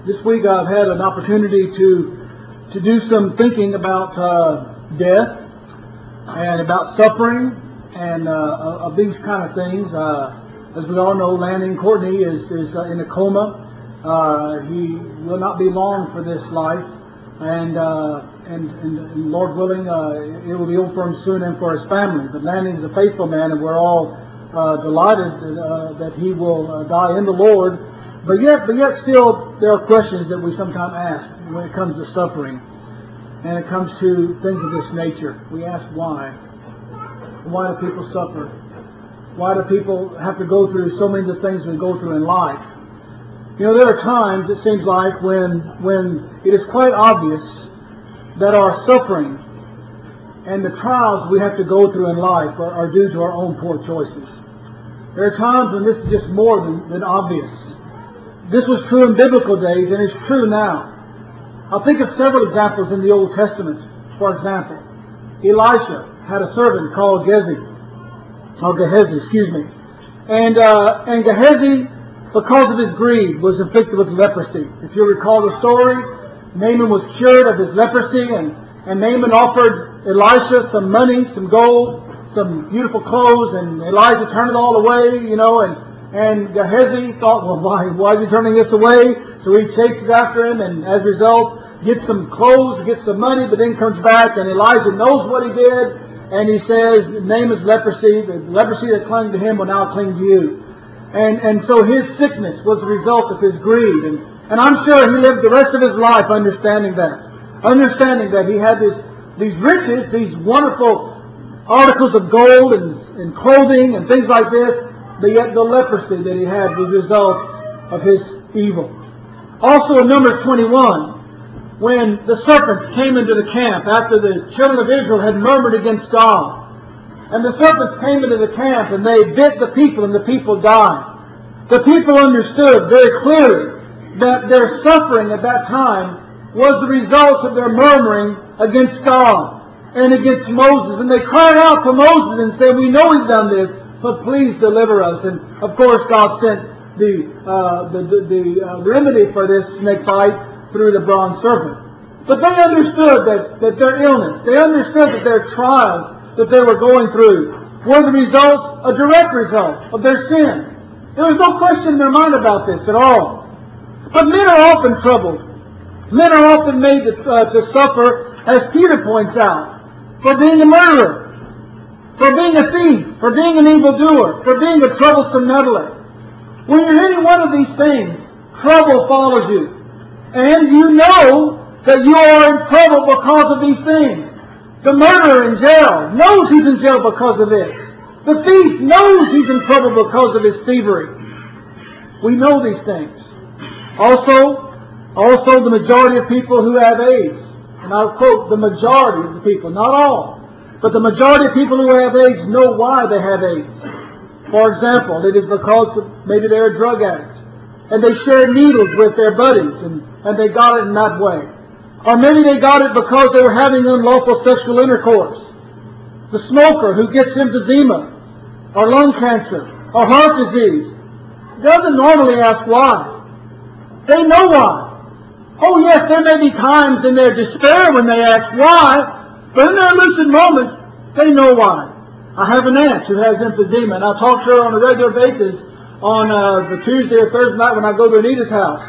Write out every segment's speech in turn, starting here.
This week I've had an opportunity to do some thinking about death and about suffering and of these kind of things. As we all know, Lanning Courtney is in a coma. He will not be long for this life, and Lord willing, it will be over for him soon and for his family. But Lanning is a faithful man, and we're all delighted that he will die in the Lord. But yet still, there are questions that we sometimes ask when it comes to suffering, and it comes to things of this nature. We ask why. Why do people suffer? Why do people have to go through so many of the things we go through in life? You know, there are times, it seems like, when it is quite obvious that our suffering and the trials we have to go through in life are due to our own poor choices. There are times when this is just more than obvious. This was true in biblical days, and it's true now. I'll think of several examples in the Old Testament. For example, Elisha had a servant called Gehazi, and Gehazi, because of his greed, was inflicted with leprosy. If you recall the story, Naaman was cured of his leprosy, and Naaman offered Elisha some money, some gold, some beautiful clothes, and Elijah turned it all away, and Gehazi thought, well, why is he turning this away? So he chases after him, and as a result, gets some clothes, gets some money, but then comes back, and Elijah knows what he did, and he says, Naaman's leprosy, the leprosy that clung to him will now cling to you. And so his sickness was the result of his greed. And I'm sure he lived the rest of his life understanding that he had these riches, these wonderful articles of gold and clothing and things like this, but yet the leprosy that he had was the result of his evil. Also in Numbers 21, when the serpents came into the camp after the children of Israel had murmured against God, and the serpents came into the camp and they bit the people and the people died. The people understood very clearly that their suffering at that time was the result of their murmuring against God and against Moses. And they cried out to Moses and said, we know he's done this, but please deliver us. And of course God sent the remedy for this snake bite through the bronze serpent. But they understood that their illness, they understood that their trials that they were going through were a direct result of their sin. There was no question in their mind about this at all. But men are often troubled. Men are often made to suffer, as Peter points out, for being a murderer, for being a thief, for being an evildoer, for being a troublesome meddler. When you're any one of these things, trouble follows you. And you know that you are in trouble because of these things. The murderer in jail knows he's in jail because of this. The thief knows he's in trouble because of his thievery. We know these things. Also the majority of people who have AIDS, and I'll quote the majority of the people, not all, but the majority of people who have AIDS know why they have AIDS. For example, it is because maybe they're a drug addict, and they share needles with their buddies, and they got it in that way. Or maybe they got it because they were having unlawful sexual intercourse. The smoker who gets emphysema, or lung cancer, or heart disease, doesn't normally ask why. They know why. Oh yes, there may be times in their despair when they ask why, but in their lucid moments, they know why. I have an aunt who has emphysema, and I talk to her on a regular basis on the Tuesday or Thursday night when I go to Anita's house.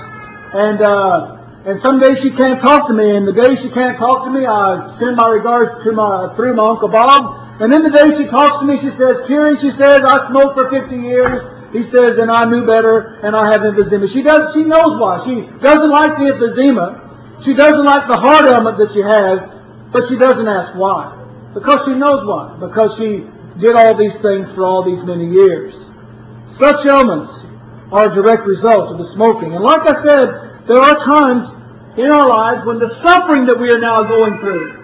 And some days she can't talk to me, and the days she can't talk to me, I send my regards through my Uncle Bob. And then the day she talks to me, she says, Kieran, she says, I smoked for 50 years. He says, and I knew better, and I have emphysema. She knows why. She doesn't like the emphysema. She doesn't like the heart ailment that she has, but she doesn't ask why. Because she knows why. Because she did all these things for all these many years. Such ailments are a direct result of the smoking. And like I said, there are times in our lives when the suffering that we are now going through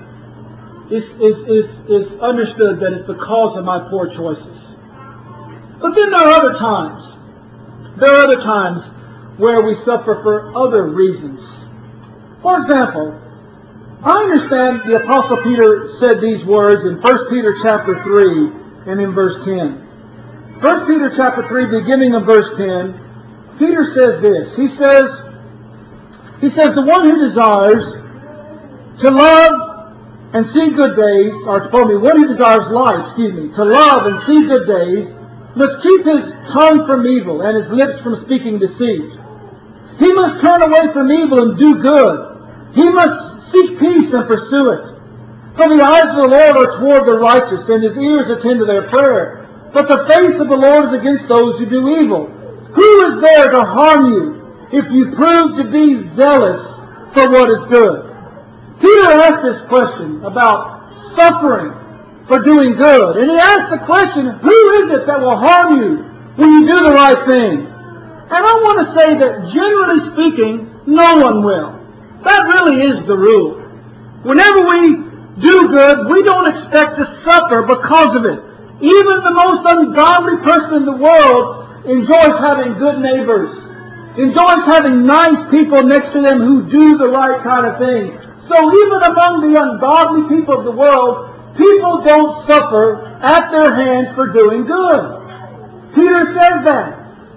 is understood that it's because of my poor choices. But then there are other times. There are other times where we suffer for other reasons. For example, I understand the Apostle Peter said these words in 1 Peter chapter 3 and in verse 10. 1 Peter chapter 3, beginning of verse 10, Peter says this. He says, He says, the one who desires to love and see good days, or pardon me, one who desires life, to love and see good days, must keep his tongue from evil and his lips from speaking deceit. He must turn away from evil and do good. He must seek peace and pursue it. For the eyes of the Lord are toward the righteous, and his ears attend to their prayer. But the face of the Lord is against those who do evil. Who is there to harm you if you prove to be zealous for what is good? Peter asked this question about suffering for doing good. And he asked the question, who is it that will harm you when you do the right thing? And I want to say that generally speaking, no one will. That really is the rule. Whenever we do good, we don't expect to suffer because of it. Even the most ungodly person in the world enjoys having good neighbors, enjoys having nice people next to them who do the right kind of thing. So even among the ungodly people of the world, people don't suffer at their hands for doing good. Peter says that.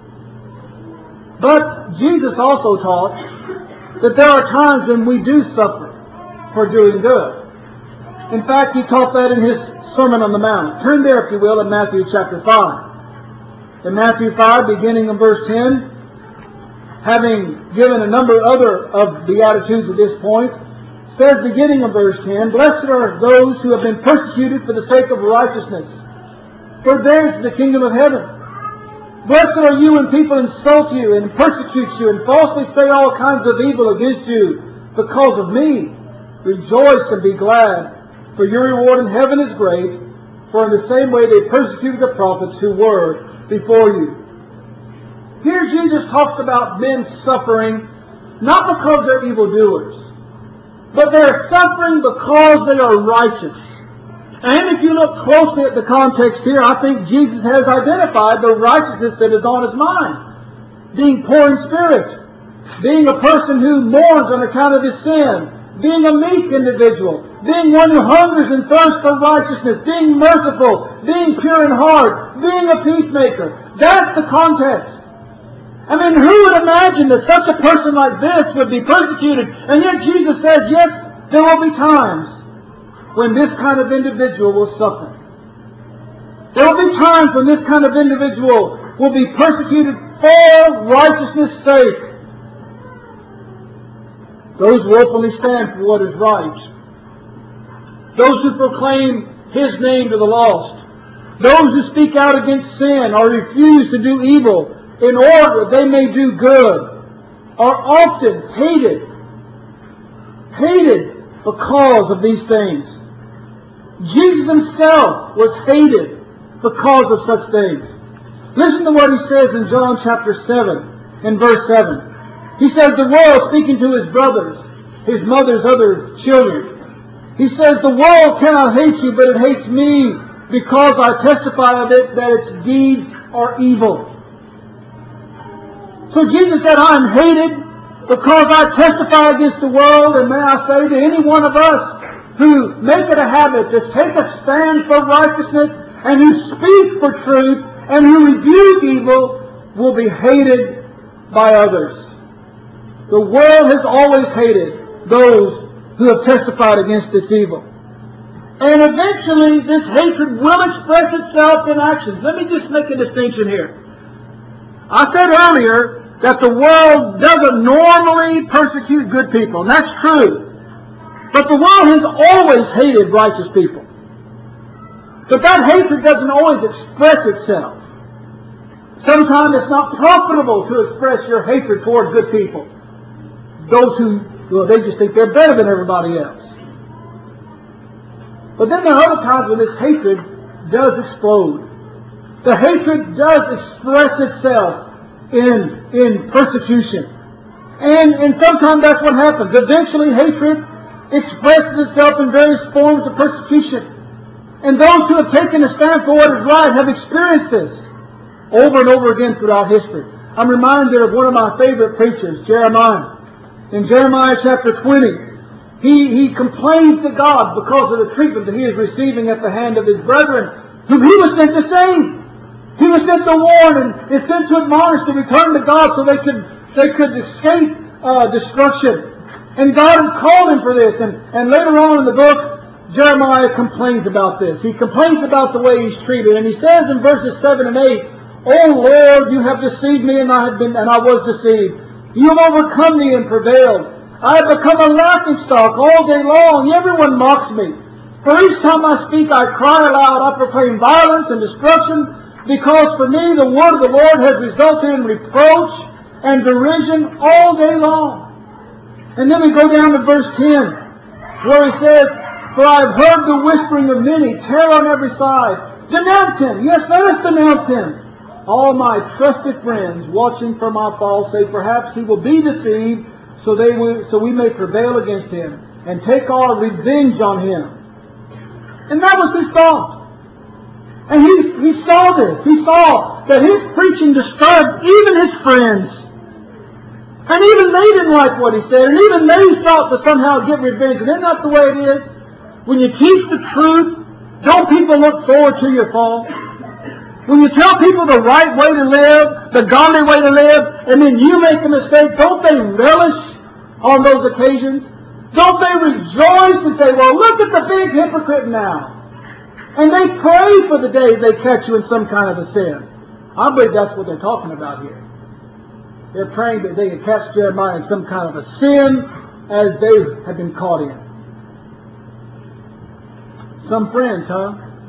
But Jesus also taught that there are times when we do suffer for doing good. In fact, he taught that in his Sermon on the Mount. Turn there, if you will, in Matthew chapter 5. In Matthew 5, beginning in verse 10, having given a number of Beatitudes at this point, says, beginning in verse 10, Blessed are those who have been persecuted for the sake of righteousness, for theirs is the kingdom of heaven. Blessed are you when people insult you and persecute you and falsely say all kinds of evil against you because of me. Rejoice and be glad, for your reward in heaven is great, for in the same way they persecuted the prophets who were before you. Here Jesus talks about men suffering not because they're evildoers, but they're suffering because they are righteous. And if you look closely at the context here, I think Jesus has identified the righteousness that is on his mind. Being poor in spirit, being a person who mourns on account of his sin, being a meek individual, being one who hungers and thirsts for righteousness, being merciful, being pure in heart, being a peacemaker. That's the context. I mean, who would imagine that such a person like this would be persecuted? And yet Jesus says, yes, there will be times when this kind of individual will suffer. There will be times when this kind of individual will be persecuted for righteousness' sake. Those who openly stand for what is right. Those who proclaim his name to the lost. Those who speak out against sin or refuse to do evil in order that they may do good are often hated. Hated because of these things. Jesus himself was hated because of such things. Listen to what he says in John chapter 7 and verse 7. He says, the world, speaking to his brothers, his mother's other children, he says, the world cannot hate you, but it hates me because I testify of it that its deeds are evil. So Jesus said, I am hated because I testify against the world, and may I say to any one of us who make it a habit to take a stand for righteousness and who speak for truth and who rebuke evil will be hated by others. The world has always hated those who have testified against its evil. And eventually this hatred will express itself in actions. Let me just make a distinction here. I said earlier that the world doesn't normally persecute good people, and that's true. But the world has always hated righteous people. But that hatred doesn't always express itself. Sometimes it's not profitable to express your hatred toward good people. Those who, well, they just think they're better than everybody else. But then there are other times when this hatred does explode. The hatred does express itself in persecution. And sometimes that's what happens. Eventually hatred expresses itself in various forms of persecution. And those who have taken a stand for what is right have experienced this over and over again throughout history. I'm reminded of one of my favorite preachers, Jeremiah. In Jeremiah chapter 20, he complains to God because of the treatment that he is receiving at the hand of his brethren, whom he was sent to save. He was sent to warn and sent to admonish to return to God so they could escape destruction. And God had called him for this. And later on in the book, Jeremiah complains about this. He complains about the way he's treated. And he says in verses 7 and 8, "O Lord, you have deceived me, and I was deceived. You have overcome me and prevailed. I have become a laughingstock all day long. Everyone mocks me. For each time I speak, I cry aloud. I proclaim violence and destruction, because for me the word of the Lord has resulted in reproach and derision all day long." And then we go down to verse 10, where he says, "For I have heard the whispering of many, terror on every side. Denounce him. Yes, let us denounce him. All my trusted friends, watching for my fall, say, perhaps he will be deceived, so we may prevail against him and take our revenge on him." And that was his thought. And he saw this. He saw that his preaching disturbed even his friends. And even they didn't like what he said. And even they sought to somehow get revenge. And isn't that the way it is? When you teach the truth, don't people look forward to your fall? When you tell people the right way to live, the godly way to live, and then you make a mistake, don't they relish on those occasions? Don't they rejoice and say, "Well, look at the big hypocrite now"? And they pray for the day they catch you in some kind of a sin. I believe that's what they're talking about here. They're praying that they can catch Jeremiah in some kind of a sin as they have been caught in. Some friends, huh?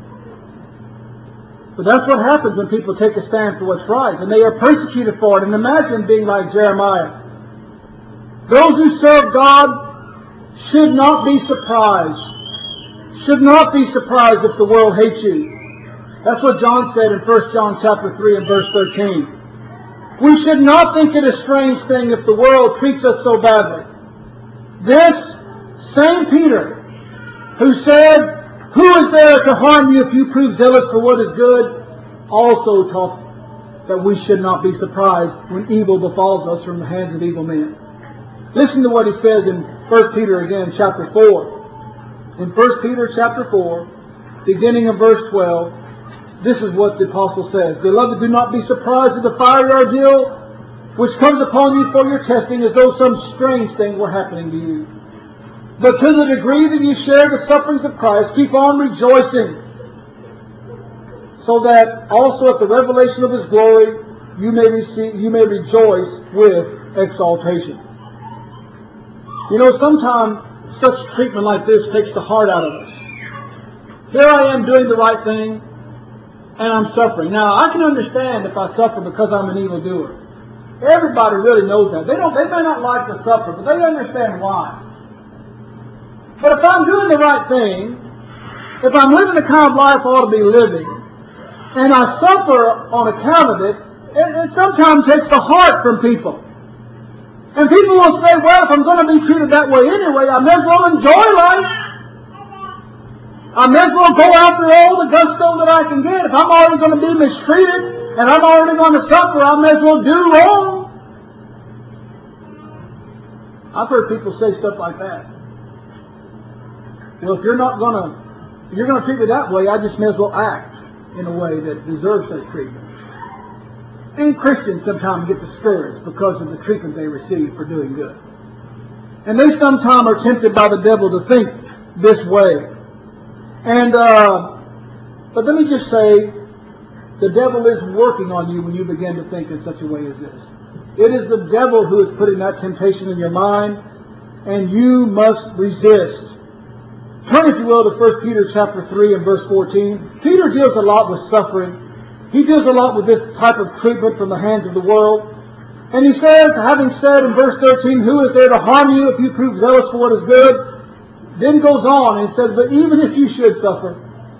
But that's what happens when people take a stand for what's right, and they are persecuted for it. And imagine being like Jeremiah. Those who serve God should not be surprised. Should not be surprised if the world hates you. That's what John said in 1 John chapter 3 and verse 13. We should not think it a strange thing if the world treats us so badly. This same Peter, who said, "Who is there to harm you if you prove zealous for what is good?" also taught that we should not be surprised when evil befalls us from the hands of evil men. Listen to what he says in 1 Peter again, chapter 4. In 1 Peter chapter 4, beginning of verse 12, this is what the apostle says. "Beloved, do not be surprised at the fiery ordeal which comes upon you for your testing, as though some strange thing were happening to you. But to the degree that you share the sufferings of Christ, keep on rejoicing, so that also at the revelation of his glory you may rejoice with exaltation." You know, sometimes such treatment like this takes the heart out of us. Here I am doing the right thing, and I'm suffering. Now, I can understand if I suffer because I'm an evildoer. Everybody really knows that. They may not like to suffer, but they understand why. But if I'm doing the right thing, if I'm living the kind of life I ought to be living, and I suffer on account of it, it sometimes takes the heart from people. And people will say, "Well, if I'm going to be treated that way anyway, I may as well enjoy life. I may as well go after all the gusto that I can get. If I'm already going to be mistreated and I'm already going to suffer, I may as well do wrong." I've heard people say stuff like that. Well, if you're going to treat me that way, I just may as well act in a way that deserves such treatment. And Christians sometimes get discouraged because of the treatment they receive for doing good. And they sometimes are tempted by the devil to think this way. And but let me just say, the devil is working on you when you begin to think in such a way as this. It is the devil who is putting that temptation in your mind, and you must resist. Turn, if you will, to 1 Peter chapter 3 and verse 14. Peter deals a lot with suffering. He deals a lot with this type of treatment from the hands of the world. And he says, having said in verse 13, "Who is there to harm you if you prove zealous for what is good?" Then goes on and says, "But even if you should suffer,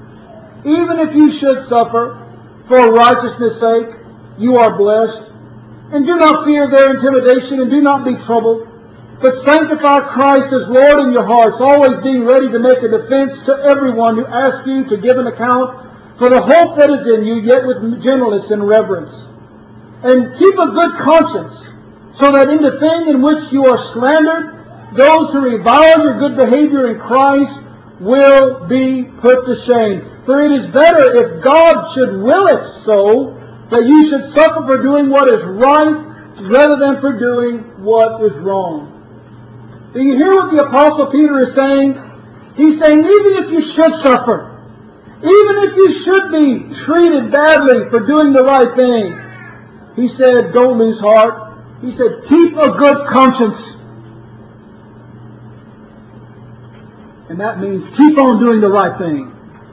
for righteousness' sake, you are blessed. And do not fear their intimidation, and do not be troubled. But sanctify Christ as Lord in your hearts, always being ready to make a defense to everyone who asks you to give an account for the hope that is in you, yet with gentleness and reverence. And keep a good conscience, so that in the thing in which you are slandered, those who revile your good behavior in Christ will be put to shame. For it is better, if God should will it so, that you should suffer for doing what is right rather than for doing what is wrong. Do you hear what the Apostle Peter is saying? He's saying, even if you should suffer, even if you should be treated badly for doing the right thing, he said, don't lose heart. He said, keep a good conscience. And that means keep on doing the right thing.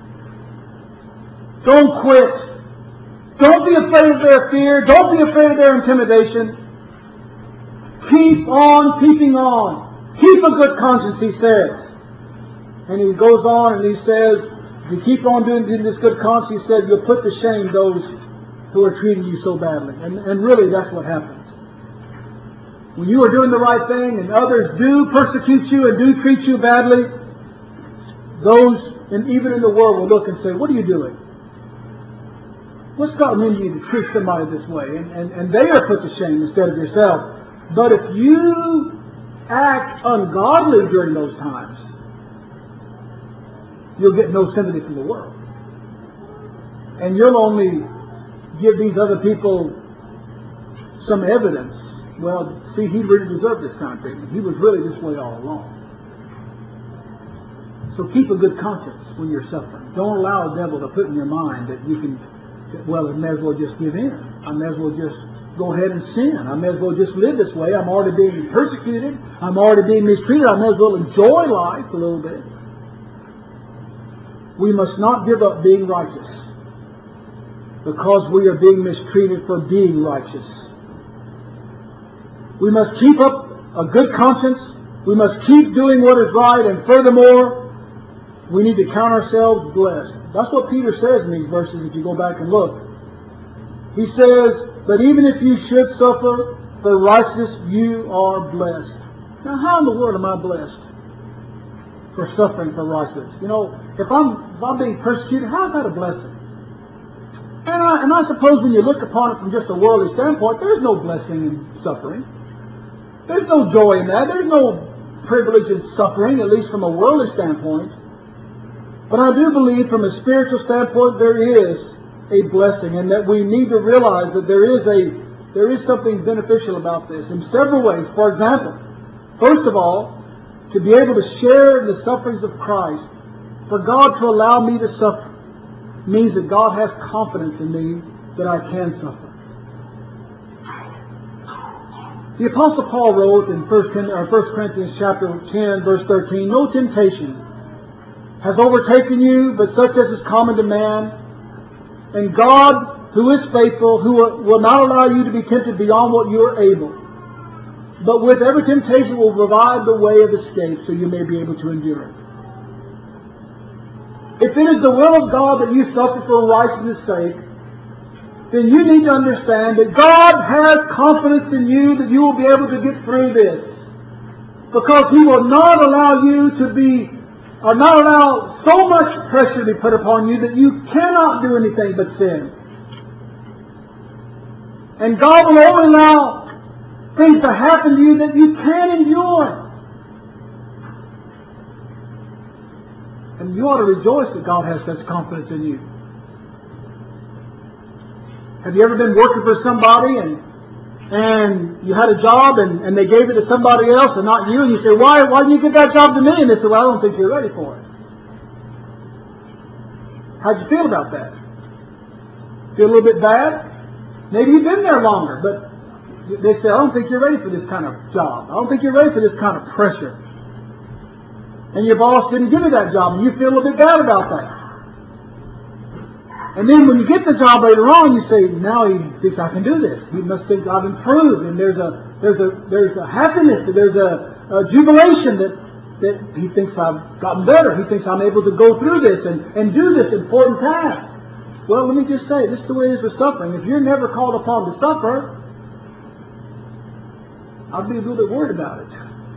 Don't quit. Don't be afraid of their fear. Don't be afraid of their intimidation. Keep on keeping on. Keep a good conscience, he says. And he goes on and he says, if you keep on doing this good conscience, he said, you'll put to shame those who are treating you so badly. And really, that's what happens. When you are doing the right thing and others do persecute you and do treat you badly, those, and even in the world, will look and say, what are you doing? What's gotten into you to treat somebody this way? And they are put to shame instead of yourself. But if you act ungodly during those times, you'll get no sympathy from the world. And you'll only give these other people some evidence. Well, see, he really deserved this kind of treatment. He was really this way all along. So keep a good conscience when you're suffering. Don't allow the devil to put in your mind that you can, well, I may as well just give in. I may as well just go ahead and sin. I may as well just live this way. I'm already being persecuted. I'm already being mistreated. I may as well enjoy life a little bit. We must not give up being righteous because we are being mistreated for being righteous. We must keep up a good conscience. We must keep doing what is right. And furthermore, we need to count ourselves blessed. That's what Peter says in these verses if you go back and look. He says, but even if you should suffer for righteousness, you are blessed. Now, how in the world am I blessed for suffering for righteousness? You know, if I'm being persecuted, how is that a blessing? And I suppose when you look upon it from just a worldly standpoint, there's no blessing in suffering. There's no joy in that. There's no privilege in suffering, at least from a worldly standpoint. But I do believe from a spiritual standpoint there is a blessing, and that we need to realize that there is something beneficial about this in several ways. For example, first of all, to be able to share in the sufferings of Christ, for God to allow me to suffer, means that God has confidence in me that I can suffer. The Apostle Paul wrote in 1 Corinthians chapter 10, verse 13, no temptation has overtaken you, but such as is common to man. And God, who is faithful, who will not allow you to be tempted beyond what you are able, but with every temptation will provide the way of escape so you may be able to endure it. If it is the will of God that you suffer for righteousness' sake, then you need to understand that God has confidence in you that you will be able to get through this. Because He will not allow you to be, or not allow so much pressure to be put upon you that you cannot do anything but sin. And God will only allow things to happen to you that you can endure. And you ought to rejoice that God has such confidence in you. Have you ever been working for somebody and you had a job and they gave it to somebody else and not you, and you say, why did you give that job to me? And they say, well, I don't think you're ready for it. How'd you feel about that? Feel a little bit bad? Maybe you've been there longer, but they say, I don't think you're ready for this kind of job. I don't think you're ready for this kind of pressure. And your boss didn't give you that job, and you feel a little bit bad about that. And then when you get the job later on, you say, now he thinks I can do this. He must think I've improved, and there's a happiness, and there's a jubilation that he thinks I've gotten better. He thinks I'm able to go through this and do this important task. Well, let me just say, this is the way it is with suffering. If you're never called upon to suffer, I'd be a little bit worried about it.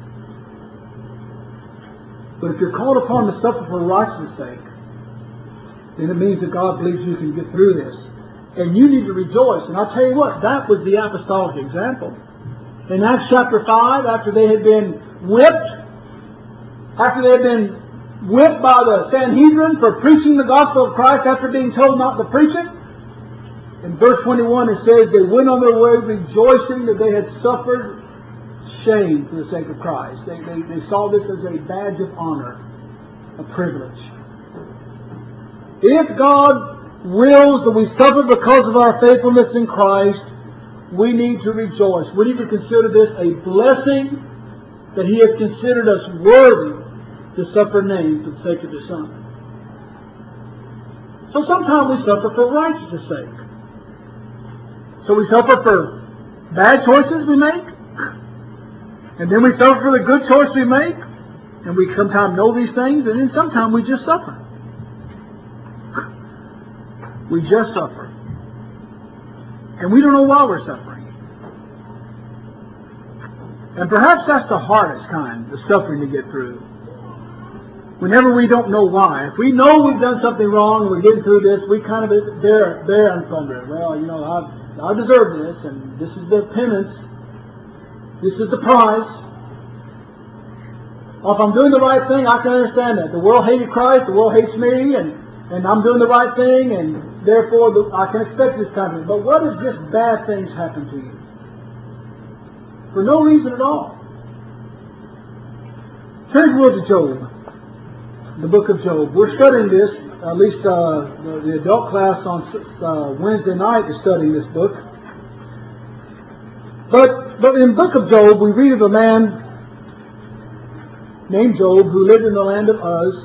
But if you're called upon to suffer for righteousness' sake, then it means that God believes you can get through this. And you need to rejoice. And I'll tell you what, that was the apostolic example. In Acts chapter 5, after they had been whipped by the Sanhedrin for preaching the gospel of Christ after being told not to preach it, In verse 21 it says, they went on their way rejoicing that they had suffered shame for the sake of Christ. They saw this as a badge of honor, a privilege. If God wills that we suffer because of our faithfulness in Christ, we need to rejoice. We need to consider this a blessing that He has considered us worthy to suffer names for the sake of His Son. So sometimes we suffer for righteousness' sake. So we suffer for bad choices we make, and then we suffer for the good choice we make, and we sometimes know these things, and then sometimes we just suffer. We just suffer. And we don't know why we're suffering. And perhaps that's the hardest kind of suffering to get through. Whenever we don't know why. If we know we've done something wrong and we're getting through this, we kind of bear and thunder. Well, you know, I deserve this, and this is the penance. This is the price. Well, if I'm doing the right thing, I can understand that. The world hated Christ, the world hates me, and I'm doing the right thing, and therefore I can expect this kind of thing. But what if just bad things happen to you? For no reason at all. Turn to Job. The book of Job. We're studying this, at least the adult class on Wednesday night is studying this book. But in the book of Job, we read of a man named Job who lived in the land of Uz.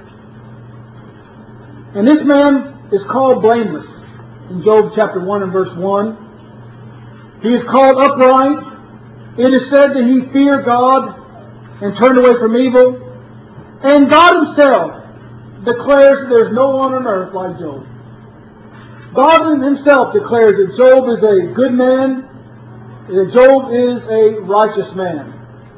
And this man is called blameless in Job chapter 1 and verse 1. He is called upright. It is said that he feared God and turned away from evil. And God Himself declares that there is no one on earth like Job. God Himself declares that Job is a good man, that Job is a righteous man.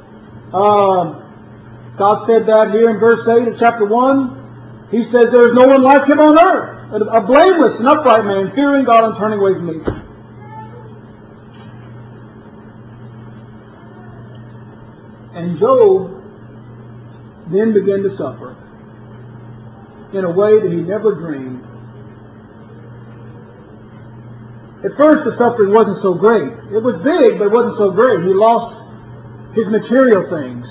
God said that here in verse 8 of chapter 1. He says there is no one like him on earth, a blameless and upright man, fearing God and turning away from evil. And Job then began to suffer in a way that he never dreamed. At first the suffering wasn't so great. It was big, but it wasn't so great. He lost his material things.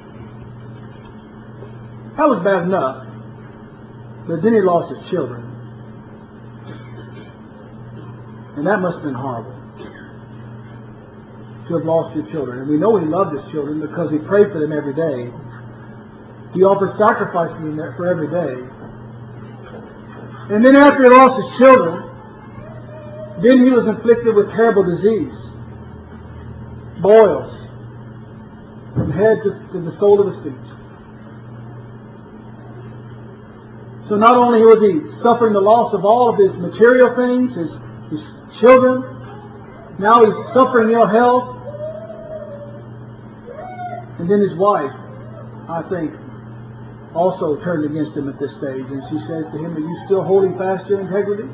That was bad enough. But then he lost his children. And that must have been horrible, to have lost your children. And we know he loved his children because he prayed for them every day. He offered sacrifices for every day. And then after he lost his children, then he was inflicted with terrible disease. Boils from head to the sole of his feet. So not only was he suffering the loss of all of his material things, his children, now he's suffering ill health. And then his wife, I think, also turned against him at this stage. And she says to him, are you still holding fast your integrity?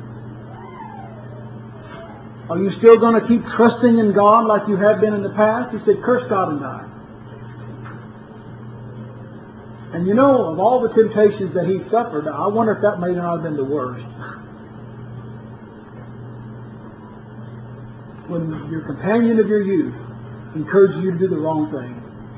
Are you still going to keep trusting in God like you have been in the past? He said, curse God and die. And you know, of all the temptations that he suffered, I wonder if that may not have been the worst. When your companion of your youth encouraged you to do the wrong thing.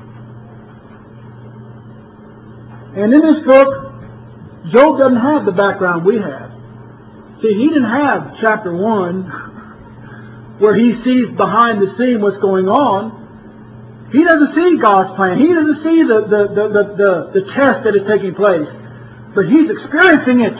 And in this book, Job doesn't have the background we have. See, he didn't have chapter 1 where he sees behind the scene what's going on. He doesn't see God's plan. He doesn't see the test that is taking place. But he's experiencing it.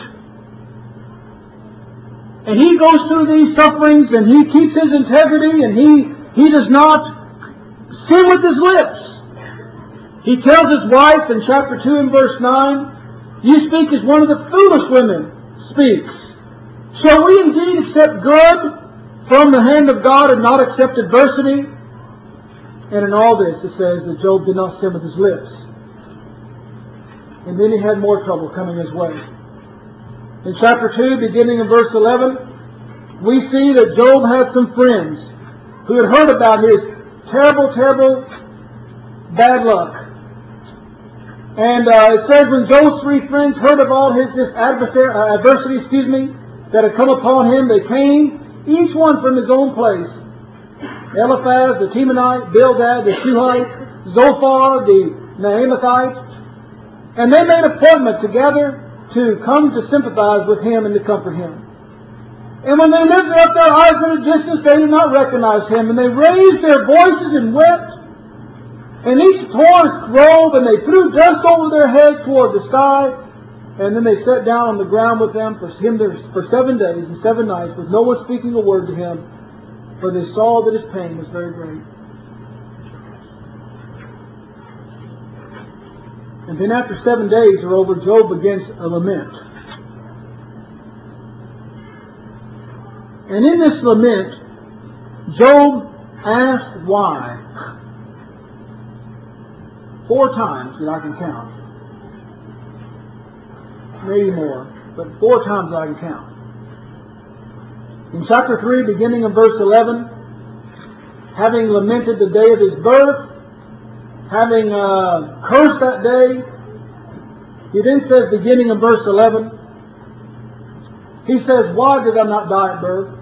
And he goes through these sufferings and he keeps his integrity and he does not sin with his lips. He tells his wife in chapter 2 and verse 9, you speak as one of the foolish women speaks. Shall we indeed accept good from the hand of God and not accept adversity? And in all this, it says that Job did not sin with his lips. And then he had more trouble coming his way. In chapter 2, beginning in verse 11, we see that Job had some friends who had heard about his terrible, terrible bad luck. And it says when Job's 3 friends heard of all this adversity, that had come upon him, they came each one from his own place. Eliphaz, the Temanite, Bildad, the Shuhite, Zophar, the Naamathite. And they made appointment together to come to sympathize with him and to comfort him. And when they lifted up their eyes at a distance, they did not recognize him. And they raised their voices and wept. And each tore his robe, and they threw dust over their heads toward the sky. And then they sat down on the ground with them for 7 days and 7 nights, with no one speaking a word to him, for they saw that his pain was very great. And then after 7 days are over, Job begins a lament. And in this lament, Job asked why. 4 times that I can count. Maybe more, but 4 times that I can count. In chapter 3, beginning in verse 11, having lamented the day of his birth, having cursed that day, he then says, beginning in verse 11, he says, why did I not die at birth?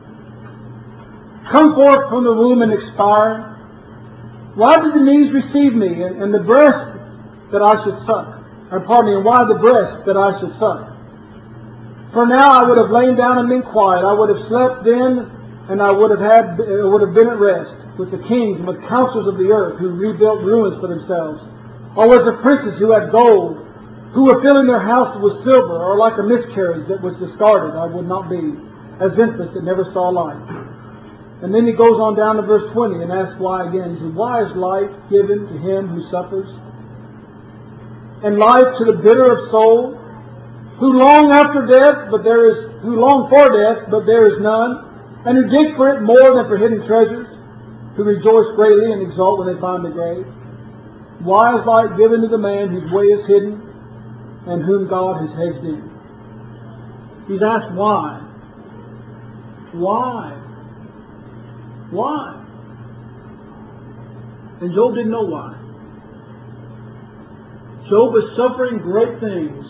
Come forth from the womb and expire. Why did the knees receive me, and the breast that I should suck? And why the breast that I should suck? For now I would have lain down and been quiet. I would have slept then, and I would have been at rest with the kings and with counselors of the earth who rebuilt ruins for themselves. Or with the princes who had gold, who were filling their houses with silver, or like a miscarriage that was discarded, I would not be, as infants that never saw light. And then he goes on down to verse 20 and asks why again. He says, why is life given to him who suffers? And life to the bitter of soul, who long after death, who long for death, but there is none, and who dig for it more than for hidden treasures, who rejoice greatly and exult when they find the grave. Why is life given to the man whose way is hidden, and whom God has hedged in? He's asked why. Why? Why? And Job didn't know why. Job was suffering great things.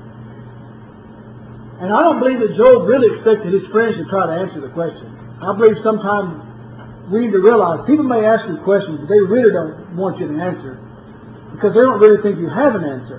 And I don't believe that Job really expected his friends to try to answer the question. I believe sometimes we need to realize people may ask you questions, but they really don't want you to answer because they don't really think you have an answer.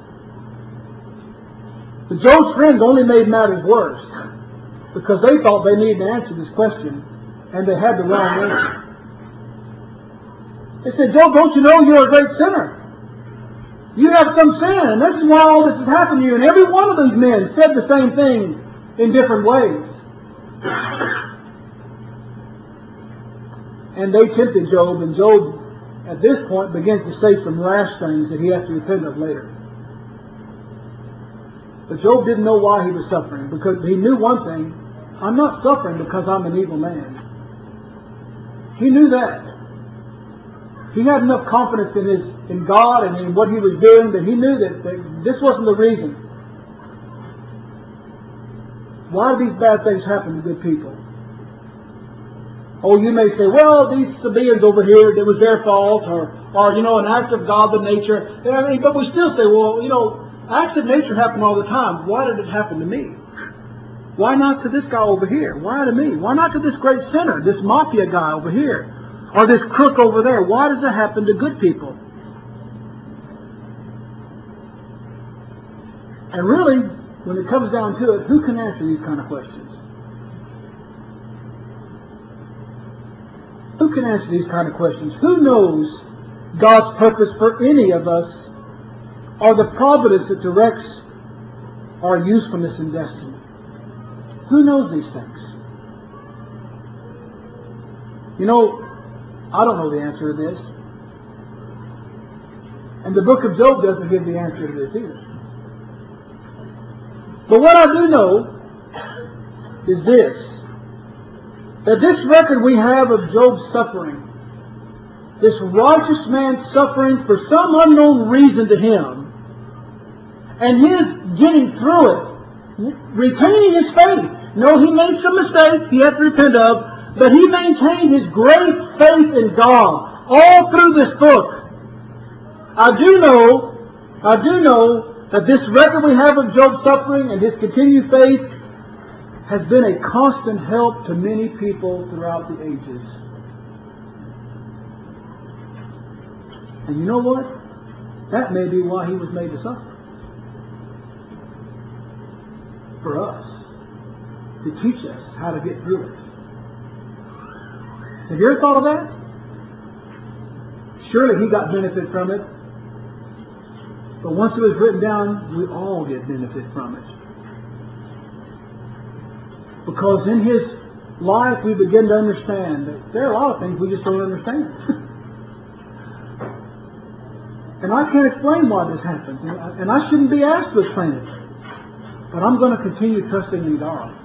But Job's friends only made matters worse because they thought they needed to answer this question and they had the wrong answer. They said, Job, don't you know you're a great sinner? You have some sin, and this is why all this has happened to you. And every one of these men said the same thing in different ways. And they tempted Job, and Job, at this point, begins to say some rash things that he has to repent of later. But Job didn't know why he was suffering, because he knew one thing: I'm not suffering because I'm an evil man. He knew that. He had enough confidence in God and in what he was doing that he knew that this wasn't the reason. Why do these bad things happen to good people? Oh, you may say, well, these Sabaeans over here, it was their fault, or an act of godly nature. But we still say, well, acts of nature happen all the time. Why did it happen to me? Why not to this guy over here? Why to me? Why not to this great sinner, this mafia guy over here? Or this crook over there? Why does it happen to good people? And really, when it comes down to it, who can answer these kind of questions? Who can answer these kind of questions? Who knows God's purpose for any of us, or the providence that directs our usefulness and destiny? Who knows these things? I don't know the answer to this. And the book of Job doesn't give the answer to this either. But what I do know is this: that this record we have of Job's suffering, this righteous man suffering for some unknown reason to him, and his getting through it, retaining his faith. No, he made some mistakes he had to repent of, but he maintained his great faith in God all through this book. I do know that this record we have of Job's suffering and his continued faith has been a constant help to many people throughout the ages. And you know what? That may be why he was made to suffer. For us. To teach us how to get through it. Have you ever thought of that? Surely he got benefit from it. But once it was written down, we all get benefit from it. Because in his life we begin to understand that there are a lot of things we just don't understand. And I can't explain why this happens. And I shouldn't be asked to explain it. But I'm going to continue trusting in God.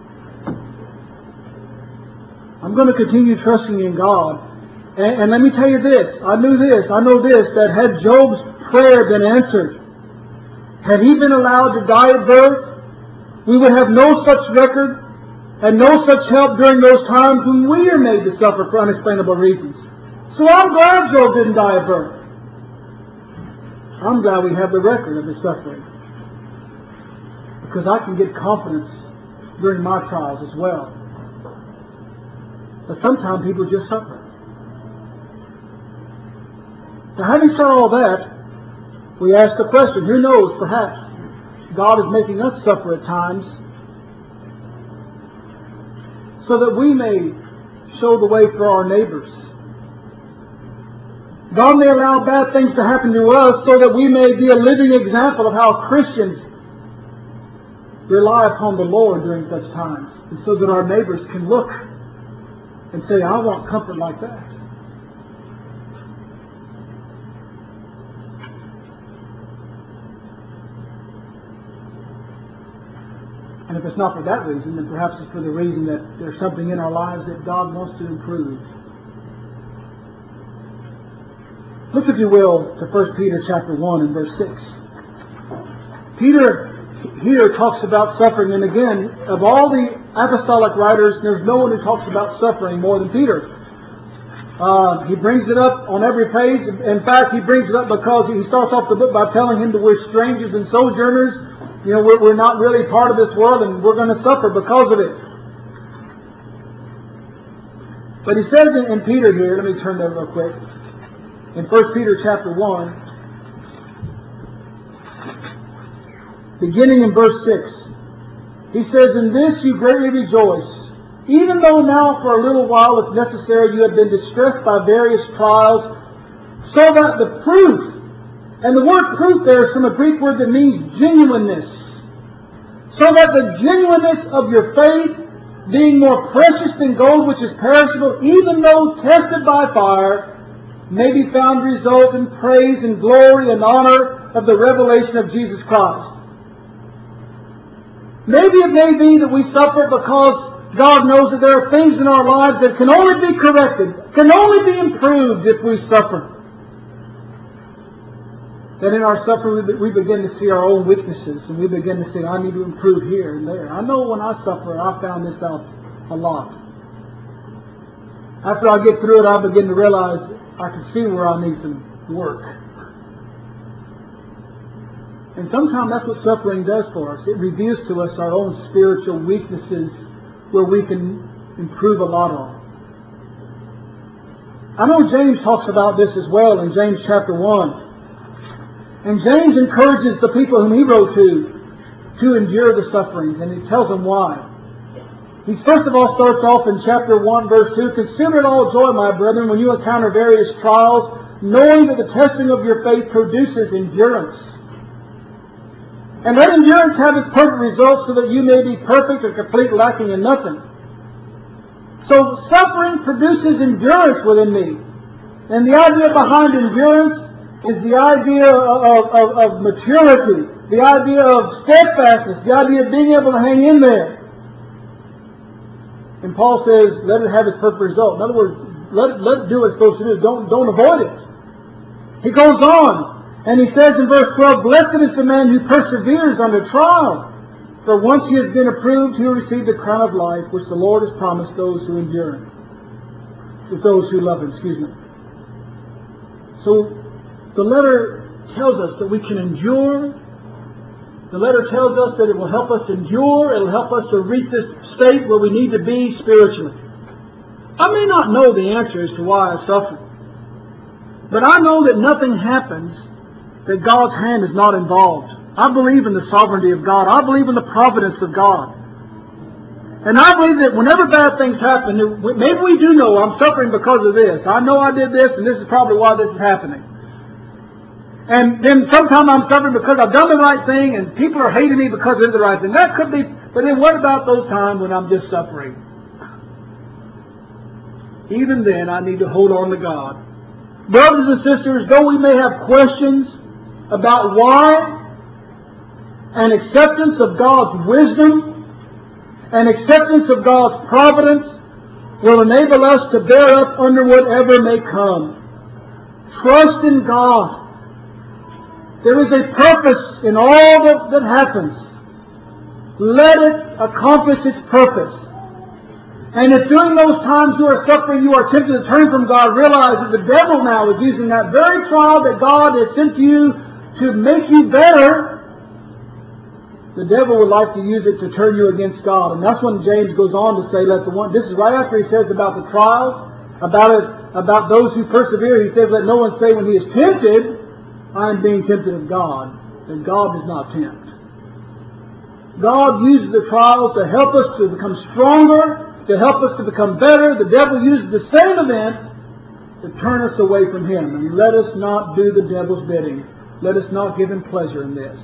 I'm going to continue trusting in God. And let me tell you this. I know this, that had Job's prayer been answered, had he been allowed to die at birth, we would have no such record and no such help during those times when we are made to suffer for unexplainable reasons. So I'm glad Job didn't die at birth. I'm glad we have the record of his suffering. Because I can get confidence during my trials as well. But sometimes people just suffer. Now, having said all that, we ask the question, who knows, perhaps God is making us suffer at times so that we may show the way for our neighbors. God may allow bad things to happen to us so that we may be a living example of how Christians rely upon the Lord during such times, and so that our neighbors can look and say, I want comfort like that. And if it's not for that reason, then perhaps it's for the reason that there's something in our lives that God wants to improve. Look, if you will, to 1 Peter chapter 1 and verse 6. Peter here talks about suffering, and again, of all the apostolic writers, there's no one who talks about suffering more than Peter. He brings it up on every page. In fact, he brings it up because he starts off the book by telling him that we're strangers and sojourners. You know, we're not really part of this world, and we're going to suffer because of it. But he says in Peter here, let me turn there real quick. In 1 Peter chapter 1, beginning in verse 6, he says, in this you greatly rejoice, even though now for a little while, if necessary, you have been distressed by various trials, so that the proof, and the word proof there is from a Greek word that means genuineness, so that the genuineness of your faith, being more precious than gold which is perishable, even though tested by fire, may be found to result in praise and glory and honor of the revelation of Jesus Christ. Maybe it may be that we suffer because God knows that there are things in our lives that can only be corrected, can only be improved if we suffer. That in our suffering we begin to see our own weaknesses, and we begin to say, I need to improve here and there. I know when I suffer, I found this out a lot. After I get through it, I begin to realize I can see where I need some work. And sometimes that's what suffering does for us. It reveals to us our own spiritual weaknesses where we can improve a lot on. I know James talks about this as well in James chapter 1. And James encourages the people whom he wrote to endure the sufferings, and he tells them why. He first of all starts off in chapter 1, verse 2, consider it all joy, my brethren, when you encounter various trials, knowing that the testing of your faith produces endurance. And let endurance have its perfect result, so that you may be perfect and complete, lacking in nothing. So suffering produces endurance within me. And the idea behind endurance is the idea of maturity, the idea of steadfastness, the idea of being able to hang in there. And Paul says, let it have its perfect result. In other words, let it do what it's supposed to do. Don't avoid it. He goes on, and he says in verse 12, blessed is the man who perseveres under trial. For once he has been approved, he will receive the crown of life, which the Lord has promised those who endure. With those who love him, So the letter tells us that we can endure The letter tells us that it will help us endure. It will help us to reach this state where we need to be spiritually. I may not know the answer as to why I suffer, but I know that nothing happens that God's hand is not involved. I believe in the sovereignty of God. I believe in the providence of God. And I believe that whenever bad things happen, maybe we do know I'm suffering because of this. I know I did this, and this is probably why this is happening. And then sometimes I'm suffering because I've done the right thing, and people are hating me because I did the right thing. That could be, but then what about those times when I'm just suffering? Even then, I need to hold on to God. Brothers and sisters, though we may have questions about why, and acceptance of God's wisdom, and acceptance of God's providence will enable us to bear up under whatever may come. Trust in God. There is a purpose in all that happens. Let it accomplish its purpose. And if during those times you are suffering, you are tempted to turn from God, realize that the devil now is using that very trial that God has sent you to make you better. The devil would like to use it to turn you against God. And that's when James goes on to say, this is right after he says about the trials, about those who persevere. He says, let no one say when he is tempted, I am being tempted of God. And God does not tempt. God uses the trials to help us to become stronger, to help us to become better. The devil uses the same event to turn us away from him. And let us not do the devil's bidding. Let us not give him pleasure in this.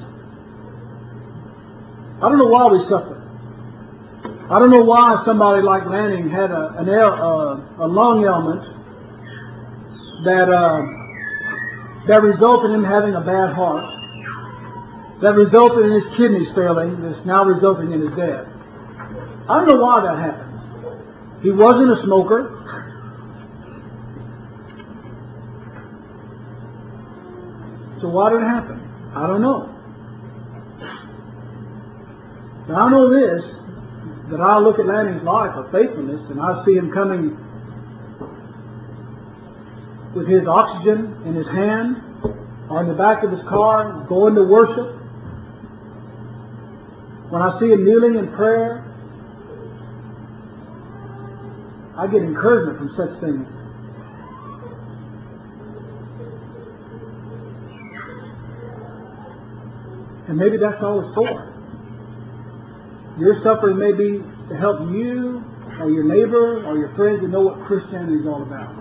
I don't know why we suffer. I don't know why somebody like Lanning had a lung ailment that resulted in him having a bad heart, that resulted in his kidneys failing, that's now resulting in his death. I don't know why that happened. He wasn't a smoker. So why did it happen? I don't know. But I know this, that I look at Lanning's life of faithfulness, and I see him coming with his oxygen in his hand or in the back of his car, going to worship. When I see him kneeling in prayer, I get encouragement from such things. And maybe that's all it's for. Your suffering may be to help you or your neighbor or your friend to know what Christianity is all about.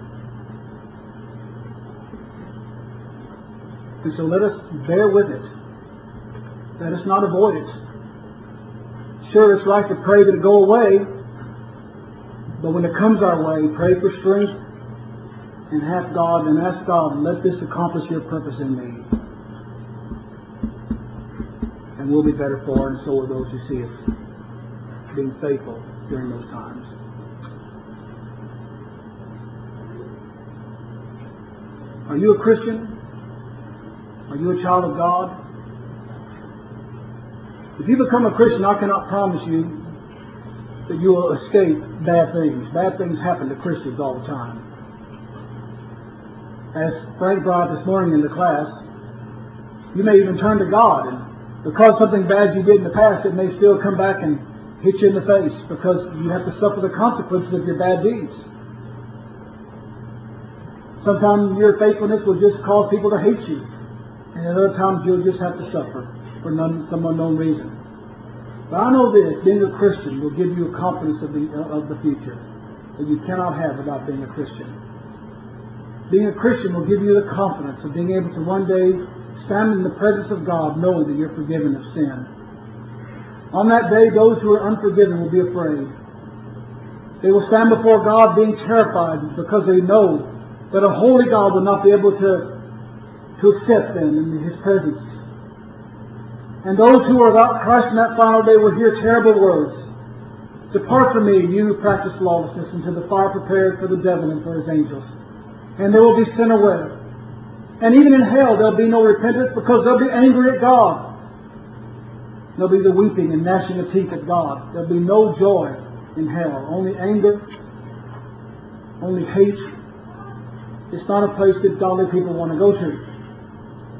And so let us bear with it. Let us not avoid it. Sure, it's right to pray that it go away, but when it comes our way, pray for strength and ask God, let this accomplish your purpose in me. And we'll be better for it, and so will those who see us being faithful during those times. Are you a Christian? Are you a child of God? If you become a Christian, I cannot promise you that you will escape bad things. Bad things happen to Christians all the time. As Frank brought this morning in the class, you may even turn to God, and because something bad you did in the past, it may still come back and hit you in the face because you have to suffer the consequences of your bad deeds. Sometimes your faithfulness will just cause people to hate you, and at other times you'll just have to suffer for some unknown reason. But I know this, being a Christian will give you a confidence of the future that you cannot have without being a Christian. Being a Christian will give you the confidence of being able to one day stand in the presence of God knowing that you're forgiven of sin. On that day, those who are unforgiven will be afraid. They will stand before God being terrified because they know that a holy God will not be able to accept them in His presence. And those who are without Christ in that final day will hear terrible words. Depart from me, you who practice lawlessness, into the fire prepared for the devil and for his angels. And they will be sent away. And even in hell, there'll be no repentance because they'll be angry at God. There'll be the weeping and gnashing of teeth at God. There'll be no joy in hell. Only anger, only hate. It's not a place that godly people want to go to.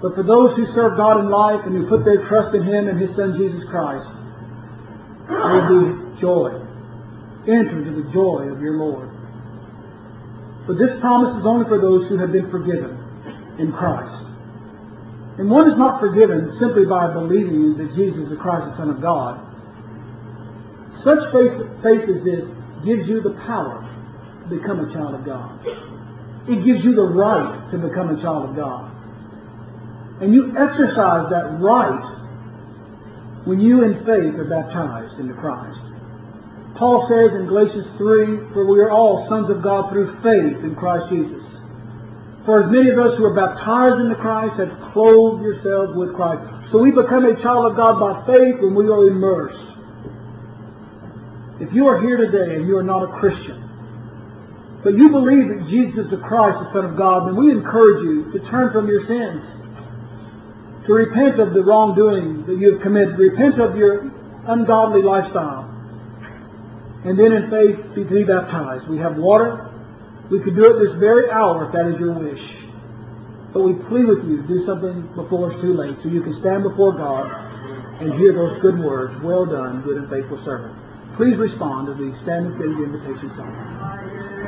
But for those who serve God in life and who put their trust in Him and His Son Jesus Christ, there will be joy. Enter into the joy of your Lord. But this promise is only for those who have been forgiven in Christ. And one is not forgiven simply by believing that Jesus is the Christ, the Son of God. Such faith as this gives you the power to become a child of God. It gives you the right to become a child of God. And you exercise that right when you in faith are baptized into Christ. Paul says in Galatians 3, for we are all sons of God through faith in Christ Jesus. For as many of us who are baptized into Christ have clothed yourselves with Christ. So we become a child of God by faith when we are immersed. If you are here today and you are not a Christian, but you believe that Jesus is the Christ, the Son of God, then we encourage you to turn from your sins, to repent of the wrongdoing that you have committed, repent of your ungodly lifestyle, and then in faith be baptized. We have water. We could do it this very hour if that is your wish. But we plead with you to do something before it's too late so you can stand before God and hear those good words, well done, good and faithful servant. Please respond as we stand and sing the invitation song.